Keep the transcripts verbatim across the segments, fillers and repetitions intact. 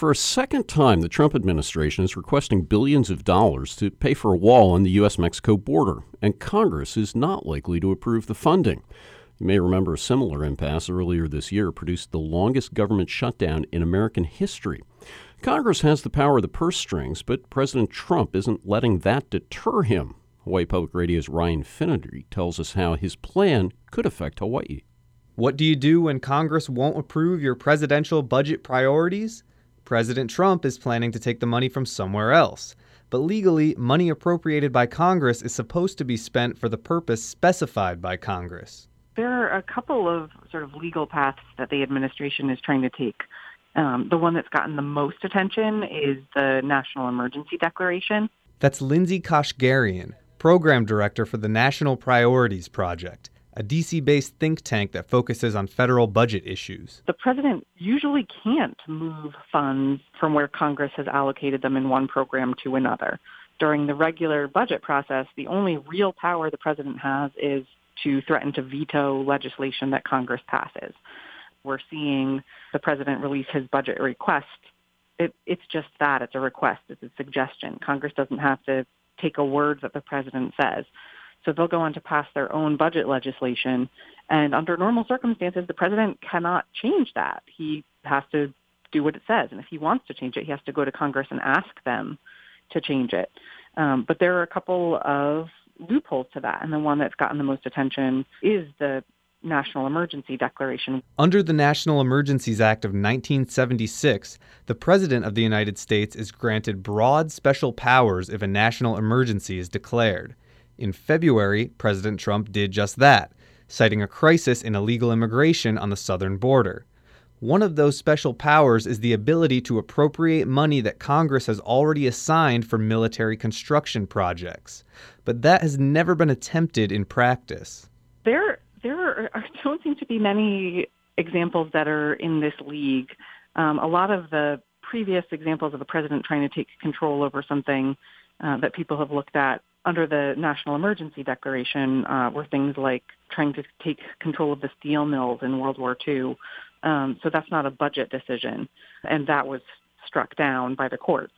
For a second time, the Trump administration is requesting billions of dollars to pay for a wall on the U S Mexico border, and Congress is not likely to approve the funding. You may remember a similar impasse earlier this year produced the longest government shutdown in American history. Congress has the power of the purse strings, but President Trump isn't letting that deter him. Hawaii Public Radio's Ryan Finnerty tells us how his plan could affect Hawaii. What do you do when Congress won't approve your presidential budget priorities? President Trump is planning to take the money from somewhere else. But legally, money appropriated by Congress is supposed to be spent for the purpose specified by Congress. There are a couple of sort of legal paths that the administration is trying to take. Um, the one that's gotten the most attention is the National Emergency Declaration. That's Lindsay Kashgarian, Program Director for the National Priorities Project, a D C-based think tank that focuses on federal budget issues. The president usually can't move funds from where Congress has allocated them in one program to another. During the regular budget process, the only real power the president has is to threaten to veto legislation that Congress passes. We're seeing the president release his budget request. It, it's just that. It's a request. It's a suggestion. Congress doesn't have to take a word that the president says. So they'll go on to pass their own budget legislation. And under normal circumstances, the president cannot change that. He has to do what it says. And if he wants to change it, he has to go to Congress and ask them to change it. Um, but there are a couple of loopholes to that. And the one that's gotten the most attention is the National Emergency Declaration. Under the National Emergencies Act of nineteen seventy-six, the President of the United States is granted broad special powers if a national emergency is declared. In February, President Trump did just that, citing a crisis in illegal immigration on the southern border. One of those special powers is the ability to appropriate money that Congress has already assigned for military construction projects. But that has never been attempted in practice. There, there are, don't seem to be many examples that are in this league. Um, a lot of the previous examples of a president trying to take control over something uh, that people have looked at under the National Emergency Declaration uh, were things like trying to take control of the steel mills in World War Two. Um, so that's not a budget decision, and that was struck down by the courts.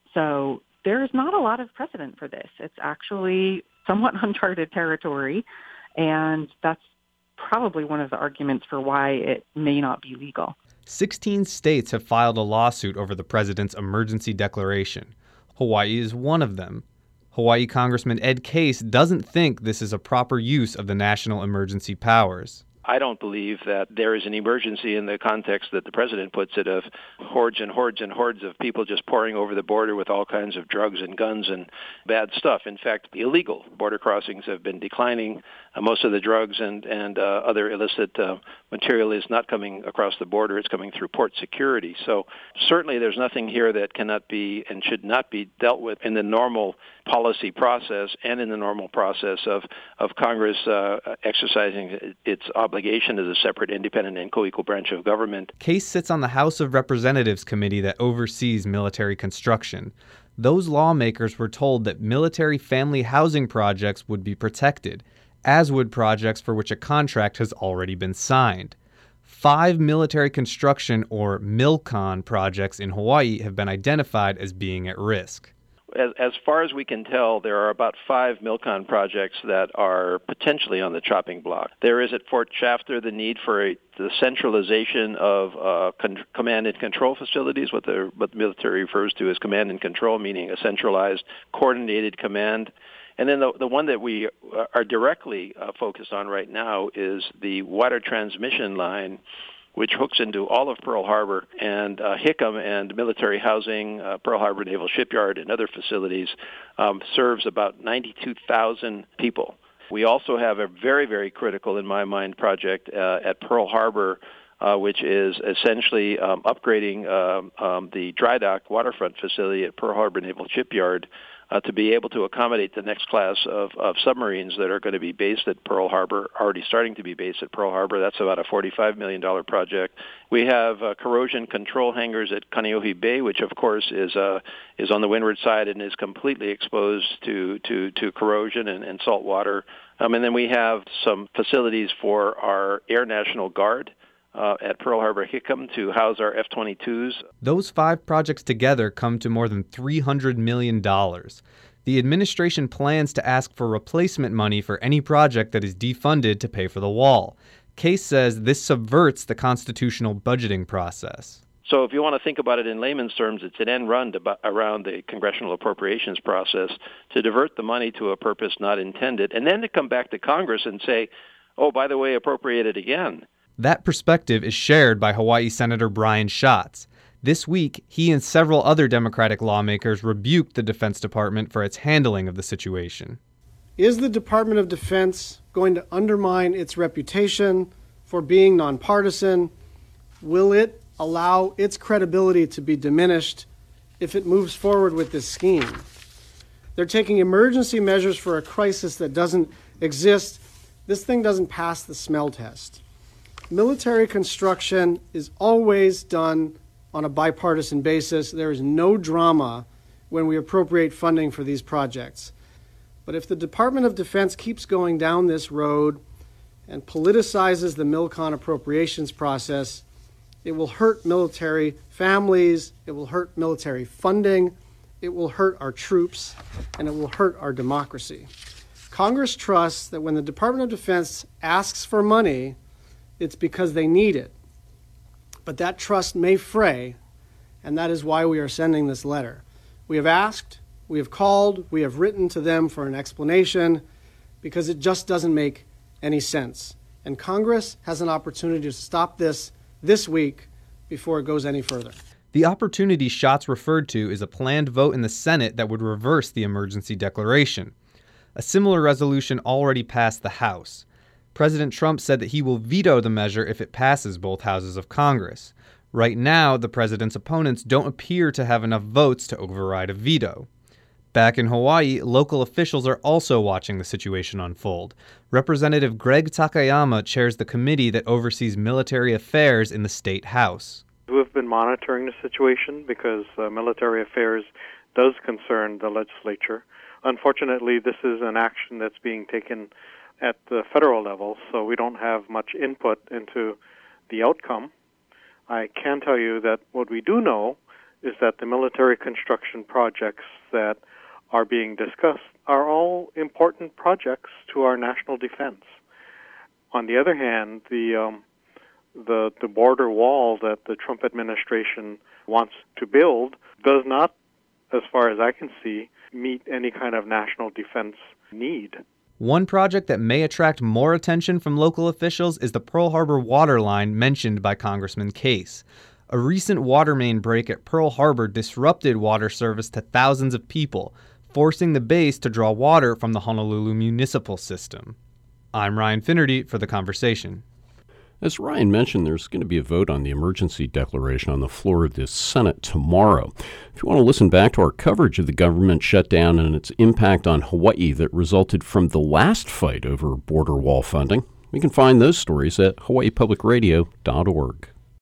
So there is not a lot of precedent for this. It's actually somewhat uncharted territory, and that's probably one of the arguments for why it may not be legal. Sixteen states have filed a lawsuit over the president's emergency declaration. Hawaii is one of them. Hawaii Congressman Ed Case doesn't think this is a proper use of the national emergency powers. I don't believe that there is an emergency in the context that the president puts it of hordes and hordes and hordes of people just pouring over the border with all kinds of drugs and guns and bad stuff. In fact, illegal border crossings have been declining. Uh, most of the drugs and, and uh, other illicit uh, material is not coming across the border. It's coming through port security. So certainly there's nothing here that cannot be and should not be dealt with in the normal policy process and in the normal process of, of Congress uh, exercising its obligation as a separate, independent, and co-equal branch of government. Case sits on the House of Representatives committee that oversees military construction. Those lawmakers were told that military family housing projects would be protected, as would projects for which a contract has already been signed. Five military construction, or MILCON, projects in Hawaii have been identified as being at risk. As, as far as we can tell, there are about five MILCON projects that are potentially on the chopping block. There is at Fort Shafter the need for a, the centralization of uh, con- command and control facilities, what the, what the military refers to as command and control, meaning a centralized, coordinated command. And then the, the one that we are directly uh, focused on right now is the water transmission line, which hooks into all of Pearl Harbor, and uh, Hickam and military housing, uh, Pearl Harbor Naval Shipyard, and other facilities um, serves about ninety-two thousand people. We also have a very, very critical, in my mind, project uh, at Pearl Harbor, uh, which is essentially um, upgrading um, um, the dry dock waterfront facility at Pearl Harbor Naval Shipyard Uh, to be able to accommodate the next class of, of submarines that are going to be based at Pearl Harbor, already starting to be based at Pearl Harbor. That's about a forty-five million dollars project. We have uh, corrosion control hangars at Kaneohe Bay, which, of course, is uh, is on the windward side and is completely exposed to, to, to corrosion and, and salt water. Um, and then we have some facilities for our Air National Guard uh, at Pearl Harbor Hickam to house our F twenty-twos. Those five projects together come to more than three hundred million dollars. The administration plans to ask for replacement money for any project that is defunded to pay for the wall. Case says this subverts the constitutional budgeting process. So if you want to think about it in layman's terms, it's an end run to, around the congressional appropriations process to divert the money to a purpose not intended, and then to come back to Congress and say, oh, by the way, appropriate it again. That perspective is shared by Hawaii Senator Brian Schatz. This week, he and several other Democratic lawmakers rebuked the Defense Department for its handling of the situation. Is the Department of Defense going to undermine its reputation for being nonpartisan? Will it allow its credibility to be diminished if it moves forward with this scheme? They're taking emergency measures for a crisis that doesn't exist. This thing doesn't pass the smell test. Military construction is always done on a bipartisan basis. There is no drama when we appropriate funding for these projects. But if the Department of Defense keeps going down this road and politicizes the MILCON appropriations process, it will hurt military families, it will hurt military funding, it will hurt our troops, and it will hurt our democracy. Congress trusts that when the Department of Defense asks for money, it's because they need it. But that trust may fray, and that is why we are sending this letter. We have asked, we have called, we have written to them for an explanation, because it just doesn't make any sense. And Congress has an opportunity to stop this this week before it goes any further. The opportunity Schatz referred to is a planned vote in the Senate that would reverse the emergency declaration. A similar resolution already passed the House. President Trump said that he will veto the measure if it passes both houses of Congress. Right now, the president's opponents don't appear to have enough votes to override a veto. Back in Hawaii, local officials are also watching the situation unfold. Representative Greg Takayama chairs the committee that oversees military affairs in the state house. We've been monitoring the situation because uh, military affairs does concern the legislature. Unfortunately, this is an action that's being taken at the federal level, so we don't have much input into the outcome. I can tell you that what we do know is that the military construction projects that are being discussed are all important projects to our national defense. On the other hand, the um, the the border wall that the Trump administration wants to build does not, as far as I can see, meet any kind of national defense need. One project that may attract more attention from local officials is the Pearl Harbor water line mentioned by Congressman Case. A recent water main break at Pearl Harbor disrupted water service to thousands of people, forcing the base to draw water from the Honolulu municipal system. I'm Ryan Finnerty for The Conversation. As Ryan mentioned, there's going to be a vote on the emergency declaration on the floor of the Senate tomorrow. If you want to listen back to our coverage of the government shutdown and its impact on Hawaii that resulted from the last fight over border wall funding, we can find those stories at hawaii public radio dot org.